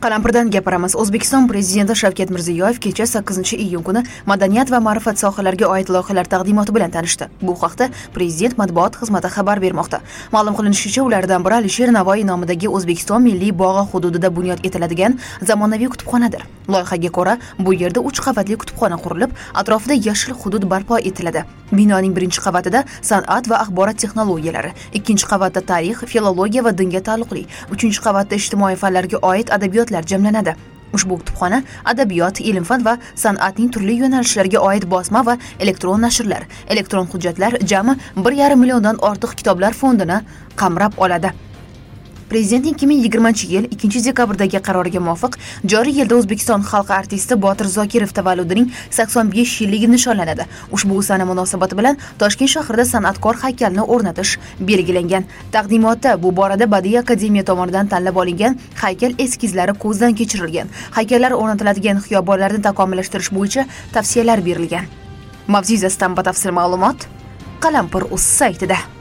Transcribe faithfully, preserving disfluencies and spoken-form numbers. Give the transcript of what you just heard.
Qalampirdan gapiramiz. O'zbekiston Prezidenti Shavkat Mirziyoyev kecha sakkizinchi iyun kuni madaniyat va ma'rifat sohalariga oid loyihalar taqdimoti bilan tanishdi. Bu haqda Prezident matbuot xizmati xabar bermoqda. Ma'lum qilinishicha, ulardan biri Alisher Navoiy nomidagi O'zbekiston Milliy bog'i hududida bunyod etiladigan zamonaviy kutubxonadir. Loyihaga ko'ra, bu yerda uch qavatli kutubxona qurilib, atrofida yashil hudud barpo etiladi. Binoning birinchi qavatida san'at va axborot texnologiyalari, ikkinchi qavatda tarix, filologiya va dinga taalluqli, uchinchi qavatda ijtimoiy fanlarga oid adabiyot jamlanadi. Ushbu kutubxona adabiyot, ilm-fan va san'atning turli yo'nalishlariga oid bosma va elektron nashrlar, elektron hujjatlar jami bir yarim milliondan ortiq kitoblar fondini qamrab oladi. Prezidentning ikki ming yigirmanchi yil ikkinchi dekabrdagi qaroriga muvofiq joriy yilda O'zbekiston xalq artisti Botir Zokirov tavalludining sakson besh yilligi nishonlanadi. Ushbu sana munosabati bilan Toshkent shahrida san'atkor haykalini o'rnatish belgilangan. Taqdimotda bu borada Badiiy akademiya tomonidan tanlab olingan haykal eskizlari ko'zdan kechirilgan. Haykallar o'rnatiladigan xiyobonlarni takomillashtirish bo'yicha tavsiyalar berilgan. Mavzu yuzasidan batafsil ma'lumot Qalampir.uz saytida.